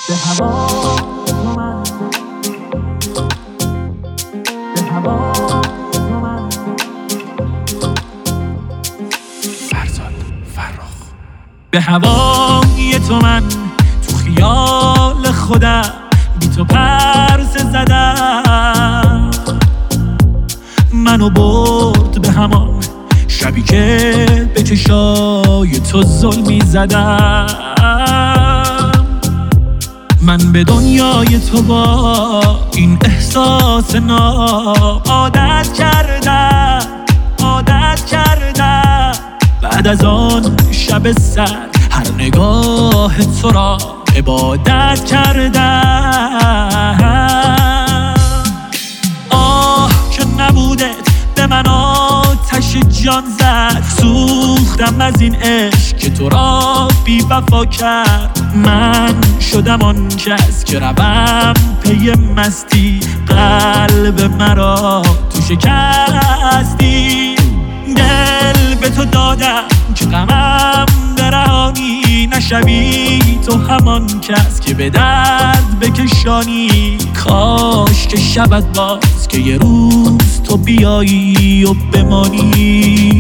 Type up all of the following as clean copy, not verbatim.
به هوا تو من، به هوا تو من. فرزاد فرخ. به هوای تو من تو خیال خودم بی تو پرسه زدم، منو برد به همان شبی که به چشای تو ظلمی زدم. من به دنیای تو با این احساس ناب عادت کردم، عادت کردم. بعد از آن شب سر هر نگاه تو را عبادت کردم. آه که نبودت به من آتش جان زد، سوختم از این عشق که تو را بی وفا کرد. من شدم آن کس که روم پی مستی، قلب مرا تو شکستی. دل به تو دادم که غمم برهانی، نشوی تو همان کس که به درد بکشانی. کاش که شود باز که یه روز تو بیایی و بمانی.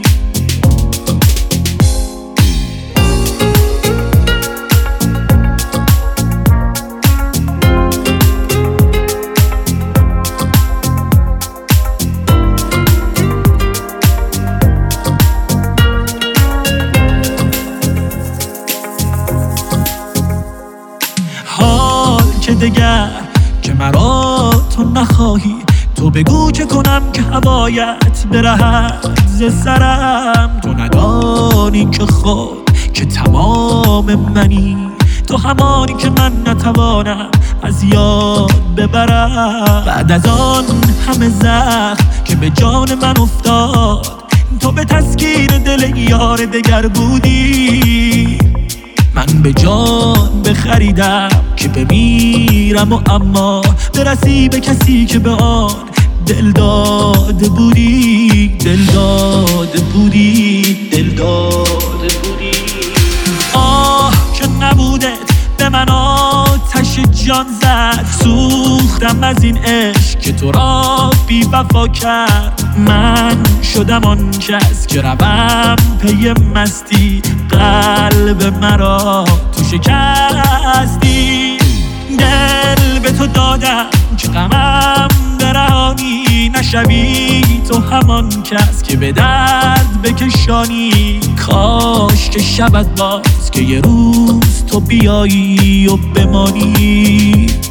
که دگر که مرا تو نخواهی، تو بگو چه کنم که هوایت برهد ز سرم. تو ندانی که خود که تمام منی، تو همانی که من نتوانم از یاد ببرم. بعد از آن همه زخم که به جان من افتاد، تو به تسکین دل یار دگر بودی. من به جان بخریدم که بمیرم و اما برسی به کسی که به آن دل داده بودی، دل داده بودی، دل داده بودی. آه که نبودت به من آتش جان زد، سوختم از این عشق که تو را بی وفا کرد. من شدم آن کس که روم پی مستی، قلب مرا تو شکستی. دل به تو دادم که غمم برهانی، نشوی تو همان کس که به درد بکشانی. کاش که شود باز که یه روز تو بیایی و بمانی.